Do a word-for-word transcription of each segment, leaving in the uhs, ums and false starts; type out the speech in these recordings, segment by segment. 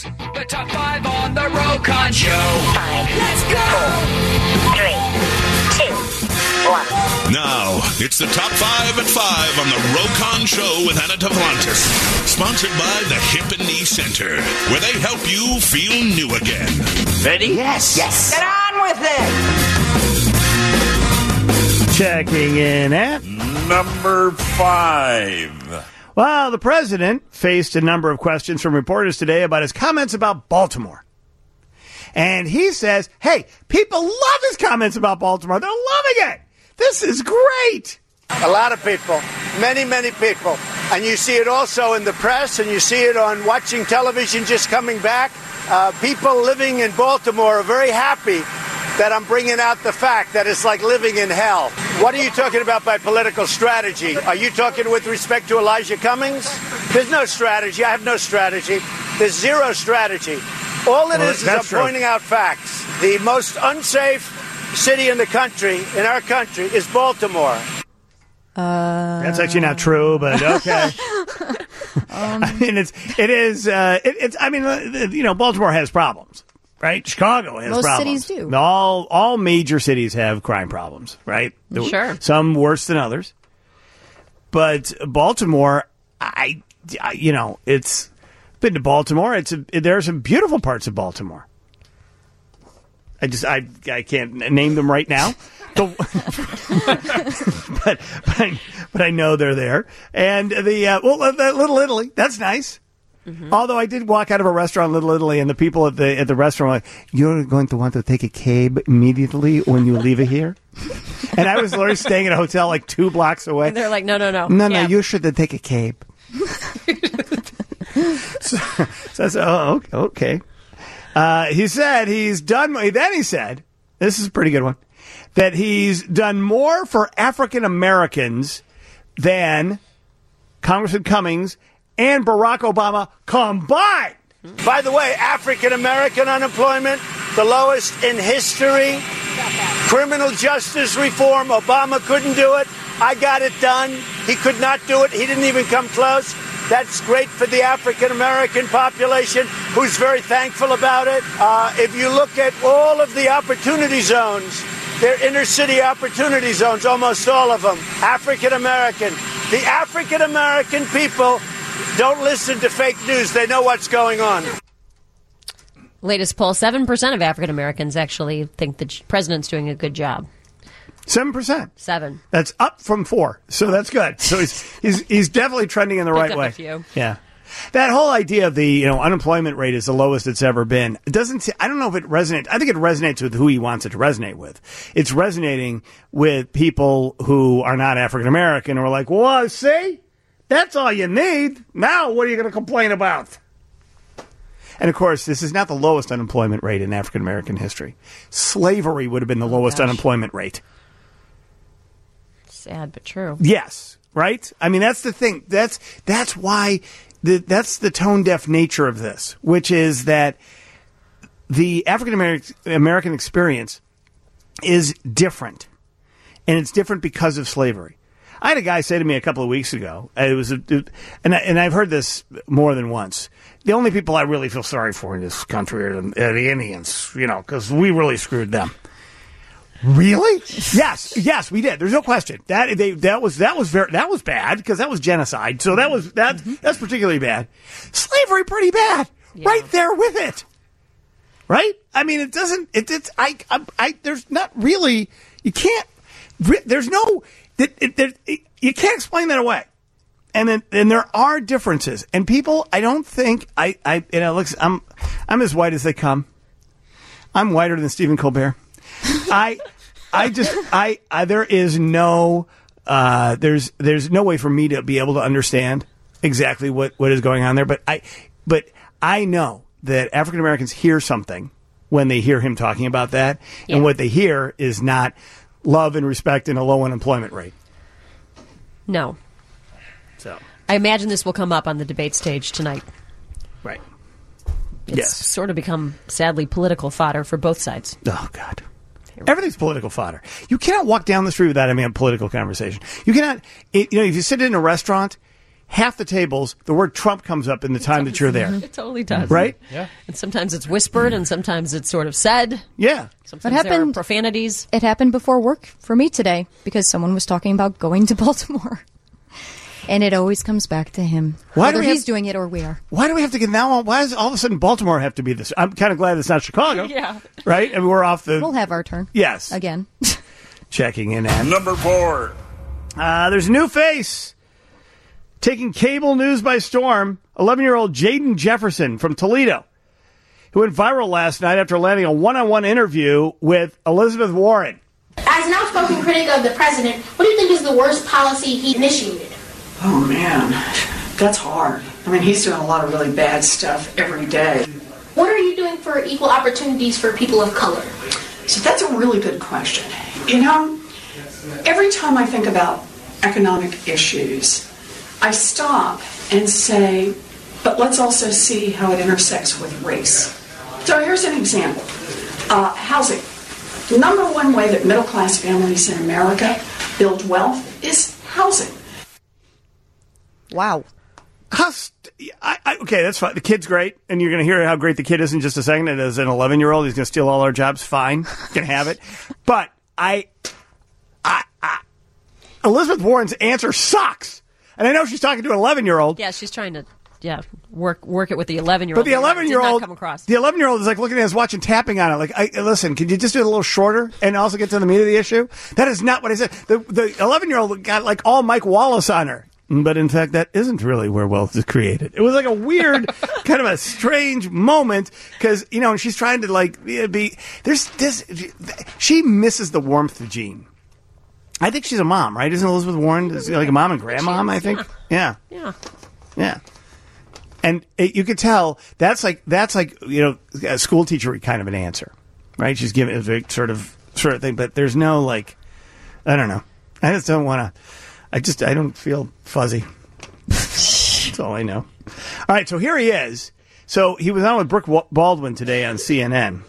This, the top five on the Rokon Show. Five, Let's go! Four, three, two, one. Now, it's the top five at five on the Rokon Show with Anna Tavlantis. Sponsored by the Hip and Knee Center, where they help you feel new again. Ready? Yes. Yes. Get on with it! Checking in at number five. Well, the president faced a number of questions from reporters today about his comments about Baltimore. And he says, hey, people love his comments about Baltimore. They're loving it. This is great. A lot of people, many, many people. And you see it also in the press, and you see it on watching television just coming back. Uh, people living in Baltimore are very happy that I'm bringing out the fact that it's like living in hell. What are you talking about by political strategy? Are you talking with respect to Elijah Cummings? There's no strategy. I have no strategy. There's zero strategy. All it well, is is I'm true. pointing out facts. The most unsafe city in the country, in our country, is Baltimore. Uh, That's actually not true, but okay. um, I mean, it's it is uh, it, it's. I mean, uh, you know, Baltimore has problems, right? Chicago has most problems. cities do. All all major cities have crime problems, right? Sure. Some worse than others, but Baltimore, I, I you know, it's been to Baltimore. It's a, there are some beautiful parts of Baltimore. I just I I can't name them right now. but, but, I, but I know they're there. And the, uh, well, that Little Italy, that's nice. Mm-hmm. Although I did walk out of a restaurant in Little Italy, and the people at the at the restaurant were like, you're going to want to take a cab immediately when you leave here? And I was literally staying in a hotel like two blocks away. And they're like, no, no, no. No, no, yeah. you should take a cab. so, so I said, oh, okay. okay. Uh, he said he's done, then he said, this is a pretty good one, that he's done more for African Americans than Congressman Cummings and Barack Obama combined. By the way, African American unemployment, the lowest in history. Criminal justice reform, Obama couldn't do it. I got it done. He could not do it. He didn't even come close. That's great for the African-American population, who's very thankful about it. Uh, if you look at all of the opportunity zones, they're inner-city opportunity zones, almost all of them, African-American. The African-American people don't listen to fake news. They know what's going on. Latest poll, seven percent of African-Americans actually think the president's doing a good job. Seven percent. Seven. That's up from four, so that's good. So he's he's he's definitely trending in the right up way. A few. Yeah, that whole idea of the you know unemployment rate is the lowest it's ever been. It doesn't. I don't know if it resonates. I think it resonates with who he wants it to resonate with. It's resonating with people who are not African American who are like, well, see, that's all you need. Now, what are you going to complain about? And, of course, this is not the lowest unemployment rate in African American history. Slavery would have been the oh, lowest gosh. unemployment rate. Sad but true. Yes, right? I mean, that's the thing. That's that's why the, that's the tone-deaf nature of this, which is that the African American experience is different, and it's different because of slavery. I had a guy say to me a couple of weeks ago, it was, a, and I, and I've heard this more than once. The only people I really feel sorry for in this country are the, are the Indians, you know, because we really screwed them. Really? Yes, yes, we did. There's no question that they that was that was very that was bad because that was genocide. So that was that mm-hmm. that's particularly bad. Slavery, pretty bad. Yeah. Right there with it. Right? I mean, it doesn't. It, it's I, I I there's not really. You can't. There's no. It, it, it, you can't explain that away. And then and there are differences. And people, I don't think I I you know. Look, I'm I'm as white as they come. I'm whiter than Stephen Colbert. I, I just, I, I, there is no, uh, there's, there's no way for me to be able to understand exactly what, what is going on there. But I, but I know that African Americans hear something when they hear him talking about that. Yeah. And what they hear is not love and respect and a low unemployment rate. No. So I imagine this will come up on the debate stage tonight. Right. It's yes. sort of become, sadly, political fodder for both sides. Oh, God. Everything's political fodder. You cannot walk down the street without having a political conversation. You cannot, it, you know, if you sit in a restaurant, half the tables, the word Trump comes up in the time that you're there. It totally does. Right? Yeah. And sometimes it's whispered, and sometimes it's sort of said. Yeah. Sometimes What there are happened- profanities. It happened before work for me today because someone was talking about going to Baltimore. And it always comes back to him. Why do Whether we have- he's doing it or we are. Why do we have to get now? on- Why does all of a sudden Baltimore have to be this? I'm kind of glad it's not Chicago. Yeah. Right? I mean, we're off the. We'll have our turn. Yes. Again. Checking in at. Number four. Uh, there's a new face taking cable news by storm. eleven-year-old Jaden Jefferson from Toledo, who went viral last night after landing a one-on-one interview with Elizabeth Warren. As an outspoken critic of the president, what do you think is the worst policy he initiated? Oh, man, that's hard. I mean, he's doing a lot of really bad stuff every day. What are you doing for equal opportunities for people of color? So that's a really good question. You know, every time I think about economic issues, I stop and say, but let's also see how it intersects with race. So here's an example. Uh, housing. The number one way that middle-class families in America build wealth is housing. Wow. How st- I, I, okay, that's fine. The kid's great, and you're going to hear how great the kid is in just a second. And as an eleven-year-old, he's going to steal all our jobs. Fine, can have it. But I, I, I, Elizabeth Warren's answer sucks. And I know she's talking to an eleven-year-old. Yeah, she's trying to, yeah, work work it with the eleven-year-old. But the eleven-year-old, come across. the eleven-year-old is like looking at us, watching, tapping on it. Like, I, listen, can you just do it a little shorter and also get to the meat of the issue? That is not what I said. The the eleven-year-old got like all Mike Wallace on her. But in fact, that isn't really where wealth is created. It was like a weird, kind of a strange moment because, you know, she's trying to like be, there's this, she misses the warmth of Gene. I think she's a mom, right? Isn't Elizabeth Warren is like a mom and grandmom, I think? Yeah. Yeah. Yeah. And it, you could tell that's like, that's like, you know, a school teacher kind of an answer, right? She's giving a very sort of, sort of thing, but there's no like, I don't know. I just don't want to. I just, I don't feel fuzzy. That's all I know. All right, so here he is. So he was on with Brooke Baldwin today on C N N.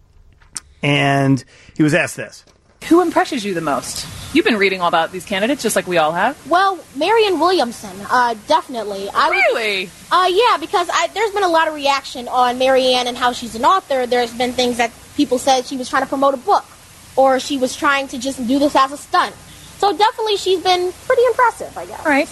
And he was asked this. Who impresses you the most? You've been reading all about these candidates, just like we all have. Well, Marianne Williamson, uh, definitely. I really? Would, uh, yeah, because I, there's been a lot of reaction on Marianne and how she's an author. There's been things that people said she was trying to promote a book, or she was trying to just do this as a stunt. So definitely she's been pretty impressive, I guess. All right.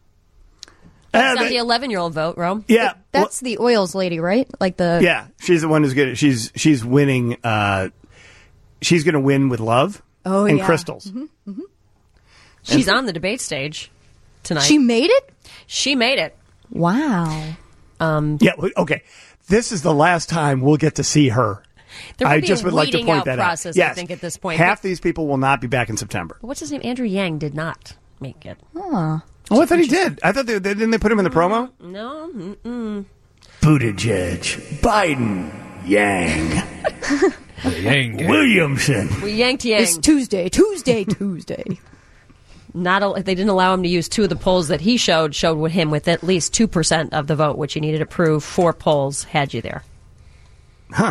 That's not the eleven-year-old vote, Rome. Yeah. That's the oils lady, right? Like the... Yeah, she's the one who's good. She's, she's winning. Uh, she's going to win with love oh, and yeah. crystals. Mm-hmm, mm-hmm. She's on the debate stage tonight. She made it? She made it. Wow. Um, yeah, okay. This is the last time we'll get to see her. There will I be just a would like to weeding point out that process, out. Yes. I think, at this point. Half But- these people will not be back in September. What's his name? Andrew Yang did not make it. Huh. Oh, I thought he did. I thought they, they didn't they put him in the promo? No. Mm-mm. Buttigieg, Biden, Yang, Yang. Williamson. We yanked Yang. It's Tuesday, Tuesday, Tuesday. Not a, they didn't allow him to use two of the polls that he showed, showed with him with at least two percent of the vote, which he needed to prove. Four polls had you there. Huh.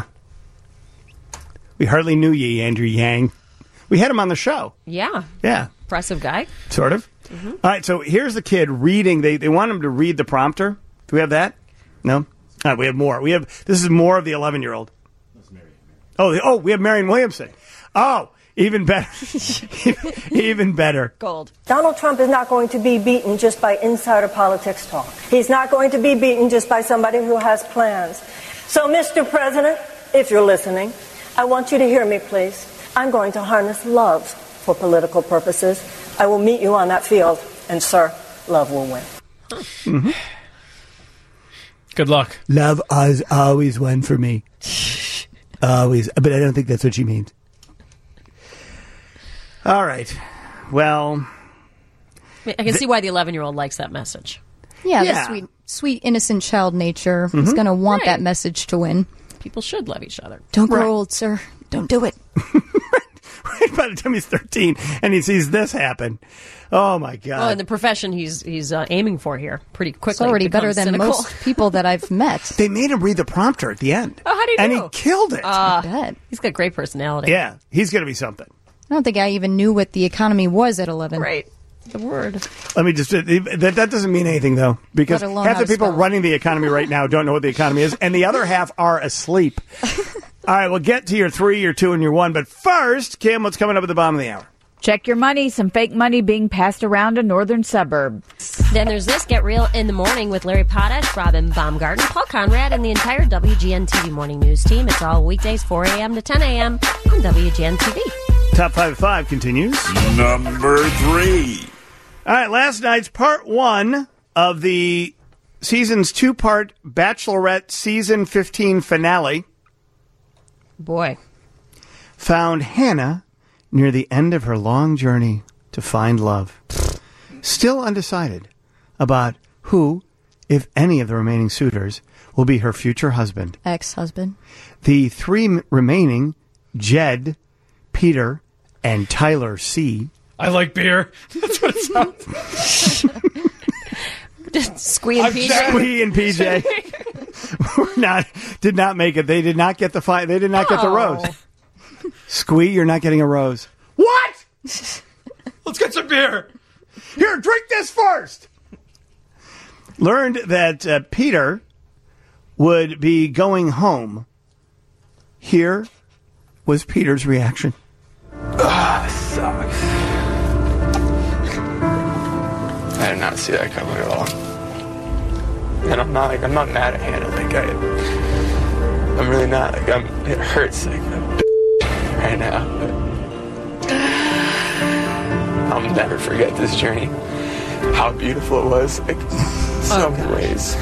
We hardly knew ye, Andrew Yang. We had him on the show. Yeah. Yeah. Impressive guy. Sort of. Mm-hmm. All right, so here's the kid reading. They they want him to read the prompter. Do we have that? No? All right, we have more. We have This is more of the eleven-year-old. Oh, the, oh, we have Marianne Williamson. Oh, even better. Even better. Gold. Donald Trump is not going to be beaten just by insider politics talk. He's not going to be beaten just by somebody who has plans. So, Mister President, if you're listening, I want you to hear me, please. I'm going to harness love for political purposes. I will meet you on that field, and, sir, love will win. Mm-hmm. Good luck. Love has always won for me. Always. But I don't think that's what she means. All right. Well, I can see why the eleven-year-old likes that message. Yeah, Yeah. the sweet, sweat, innocent child nature is Mhm. going to want Right. that message to win. People should love each other. Don't grow Right. old, sir. Don't do it. right by the time he's thirteen and he sees this happen. Oh, my God. Oh, and the profession he's he's uh, aiming for here pretty quickly. It's already better becomes than cynical. most people that I've met. They made him read the prompter at the end. Oh, how do you And do? he killed it. Uh, I bet. He's got great personality. yeah, he's going to be something. I don't think I even knew what the economy was at eleven. Right. the word. Let me just, that, that doesn't mean anything, though, because Let alone half how the to people spell it. running the economy right now don't know what the economy is, and the other half are asleep. All right, we'll get to your three, your two, and your one. But first, Kim, what's coming up at the bottom of the hour? Check your money. Some fake money being passed around a northern suburb. Then there's this, Get Real in the Morning with Larry Potash, Robin Baumgarten, Paul Conrad, and the entire W G N T V Morning News team. It's all weekdays, four a.m. to ten a.m. on W G N T V. Top five at five continues. Number three. All right, last night's part one of the season's two-part Bachelorette season fifteen finale Boy. found Hannah near the end of her long journey to find love. Still undecided about who, if any of the remaining suitors, will be her future husband. Ex-husband. The three m- remaining, Jed, Peter, and Tyler C. I like beer. That's what it sounds. Squee and P J. Squee and P J were not did not make it. They did not get the fi- They did not get the Oh. rose. Squee, you're not getting a rose. What? Let's get some beer. Here, drink this first. Learned that uh, Peter would be going home. Here was Peter's reaction. Ah, sucks. I did not see that coming at all. And I'm not like I'm not mad at Hannah. Like I, I'm really not. Like I'm. It hurts like a right now. But I'll never forget this journey. How beautiful it was. Like so many ways.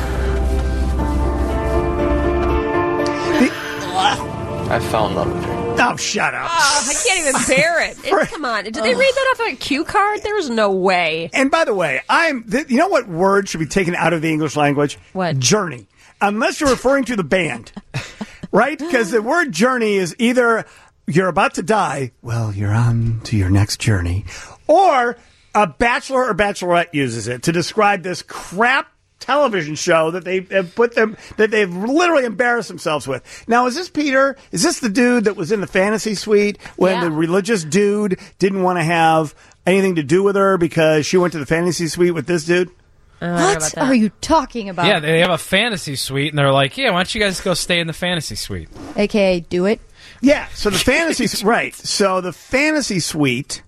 I fell in love with her. Oh, shut up. Oh, I can't even bear it. It- Come on. Did they read that off a cue card? There's no way. And by the way, I'm. Th- you know what word should be taken out of the English language? What? Journey. Unless you're referring to the band, right? Because the word journey is either you're about to die. Well, you're on to your next journey, or a bachelor or bachelorette uses it to describe this crap television show that they have put them that they've literally embarrassed themselves with. Now, is this Peter? Is this the dude that was in the fantasy suite when Yeah. the religious dude didn't want to have anything to do with her because she went to the fantasy suite with this dude? What are you talking about? Yeah, they have a fantasy suite, and they're like, yeah, why don't you guys go stay in the fantasy suite? A K A do it. Yeah, so the fantasy right. So the fantasy suite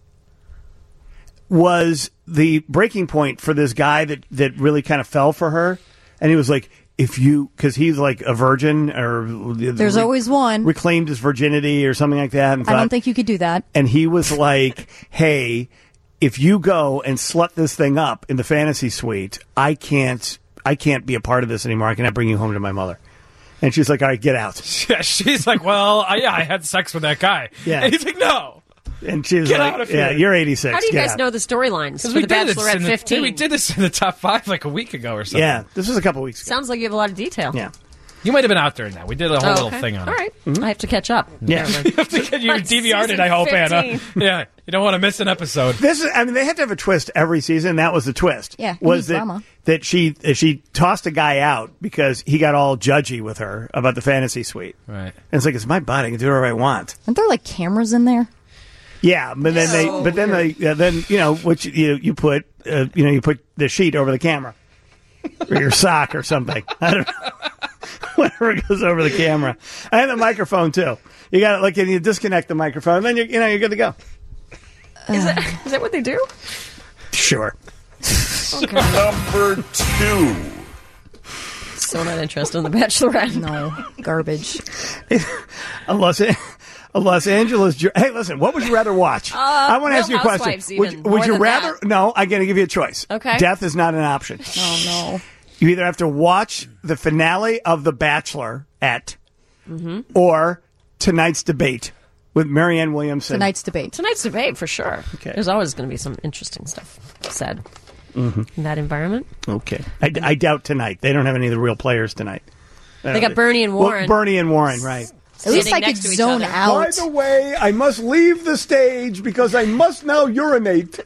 was the breaking point for this guy that, that really kind of fell for her. And he was like, if you, because he's like a virgin or There's always one. reclaimed his virginity or something like that. And I don't thought- think you could do that. And he was like, hey, if you go and slut this thing up in the fantasy suite, I can't, I can't be a part of this anymore. I cannot bring you home to my mother. And she's like, all right, get out. Yeah, she's like, well, I, yeah, I had sex with that guy. Yeah. And he's like, no. And she was Get like, out of yeah, here. you're eighty-six. How do you Get guys out. know the storylines Because for we The did this Bachelorette in the, fifteen? We did this in the top five like a week ago or something. Yeah, this was a couple weeks ago. Sounds like you have a lot of detail. Yeah. You might have been out during that. We did a whole Oh, little okay. thing on All it. right. I have to catch up. Yeah. You have to get your D V R'd it, I hope, Anna. fifteen. Yeah, you don't want to miss an episode. This is, I mean, they have to have a twist every season. That was the twist. Yeah, you was need that drama. that she that she tossed a guy out because he got all judgy with her about the fantasy suite. Right. And it's like, it's my body. I can do whatever I want. Aren't there like cameras in there? Yeah, but then they, but then they, yeah, then you know, which you you put, uh, you know, you put the sheet over the camera or your sock or something. I don't know. Whatever goes over the camera, and the microphone too. You got it. Like, and you disconnect the microphone, and then you you know you're good to go. Is that, is that what they do? Sure. Number two. So not interested in The Bachelorette. No. Garbage. A Los, a Los Angeles. ju- Hey, listen. What would you rather watch? Uh, I want to ask you a Real question. Housewives Would, even, would more you than rather? that. No, I'm going to give you a choice. Okay. Death is not an option. Oh, no. You either have to watch the finale of The Bachelor at, Mm-hmm. or tonight's debate with Marianne Williamson. Tonight's debate. Tonight's debate, for sure. Okay. There's always going to be some interesting stuff said Mm-hmm. in that environment. Okay. I, I doubt tonight. They don't have any of the real players tonight. They got Bernie and Well, Warren. Bernie and Warren, right. At least Standing I could next to each zone other. out. By the way, I must leave the stage because I must now urinate.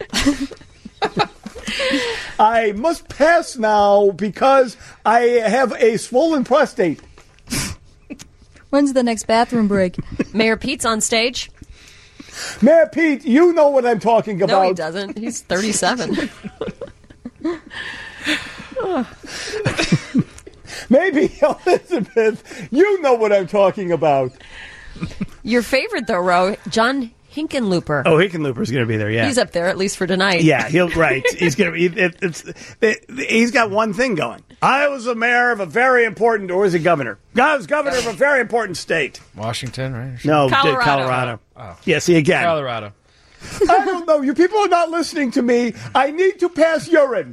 I must pass now because I have a swollen prostate. When's the next bathroom break? Mayor Pete's on stage. Mayor Pete, you know what I'm talking about. No, he doesn't. He's thirty-seven. Maybe Elizabeth, you know what I'm talking about. Your favorite, though, Ro, John Hickenlooper. Oh, Hickenlooper's going to be there, yeah. He's up there, at least for tonight. Yeah, he'll right. He's going to be. It, it's. It, he's got one thing going. I was a mayor of a very important, or is he governor? I was governor of a very important state. Washington, right? No, Colorado. Colorado. Oh. Yeah, see again. Colorado. I don't know. You people are not listening to me. I need to pass urine.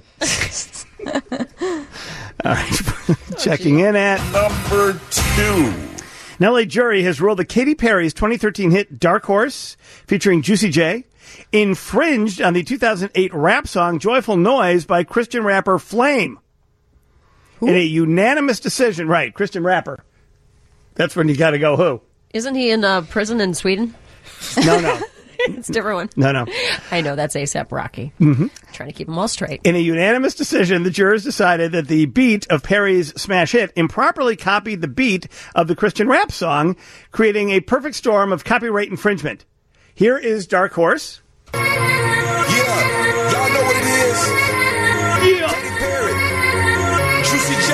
All right, checking in at number two. An L A jury has ruled that Katy Perry's twenty thirteen hit Dark Horse, featuring Juicy J, infringed on the two thousand eight rap song Joyful Noise by Christian rapper Flame. Who? In a unanimous decision, right, Christian rapper. That's when you got to go who? Isn't he in uh, prison in Sweden? No, no. It's a different one. No, no. I know, that's ASAP Rocky. Mm-hmm. Trying to keep them all straight. In a unanimous decision, the jurors decided that the beat of Perry's smash hit improperly copied the beat of the Christian rap song, creating a perfect storm of copyright infringement. Here is Dark Horse. Yeah, y'all know what it is. Yeah. Katy Perry, Juicy J.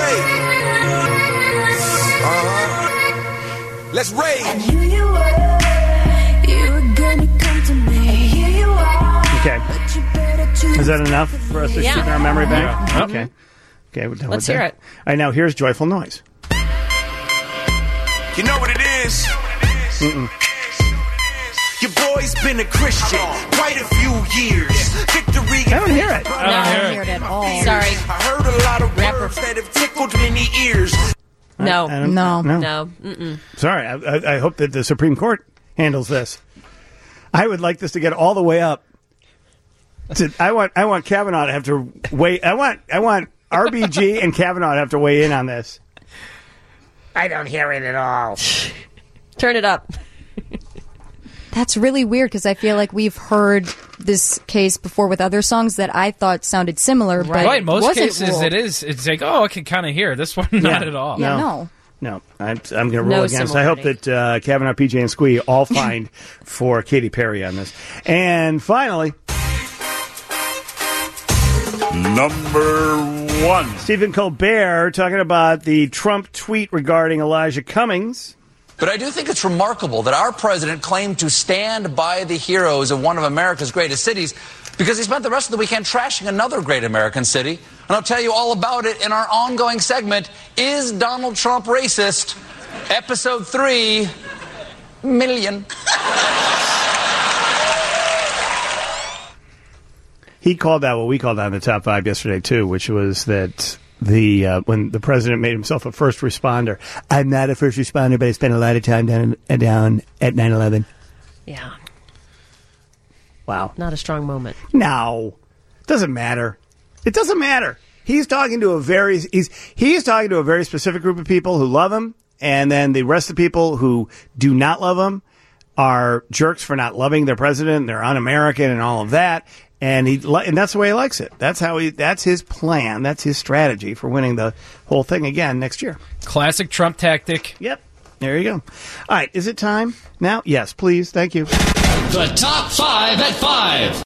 Uh-huh. Let's rage. And here you were, you were gonna come to me. And here you are. Okay. But you better choose. Is that enough for us to Yeah. keep our memory back? Yeah. Okay. Okay, we're done Let's with hear that. it. All right, now here's Joyful Noise. You know what it is? Mm-mm. Your boy's been a Christian quite a few years. Victory. I don't hear it. No, I don't hear it at all. Sorry. I heard a lot of Rapper. words that have tickled many ears. No. I don't- No. No. No. Mm-mm. Sorry, I, I, I hope that the Supreme Court handles this. I would like this to get all the way up. To, I want I want Kavanaugh to have to weigh. I want I want R B G and Kavanaugh to have to weigh in on this. I don't hear it at all. Turn it up. That's really weird because I feel like we've heard this case before with other songs that I thought sounded similar, but Right, most wasn't cases ruled. it is. It's like, oh, I can kind of hear this one. Not Yeah. at all. Yeah, No. no. No, I'm, I'm going to rule No against. I hope similarity. that uh, Kavanaugh, P J, and Squee all find for Katy Perry on this. And finally, Number one. Stephen Colbert talking about the Trump tweet regarding Elijah Cummings. But I do think it's remarkable that our president claimed to stand by the heroes of one of America's greatest cities because he spent the rest of the weekend trashing another great American city. And I'll tell you all about it in our ongoing segment, Is Donald Trump Racist? Episode three, million. He called out what we called out in the top five yesterday, too, which was that the uh, when the president made himself a first responder. I'm not a first responder, but I spent a lot of time down, down at nine eleven. Yeah. Wow. Not a strong moment. No. Doesn't matter. It doesn't matter. He's talking to a very he's he's talking to a very specific group of people who love him, and then the rest of the people who do not love him are jerks for not loving their president. They're un-American and all of that. And he and that's the way he likes it. That's how he. That's his plan. That's his strategy for winning the whole thing again next year. Classic Trump tactic. Yep. There you go. All right. Is it time now? Yes, please. Thank you. The top five at five.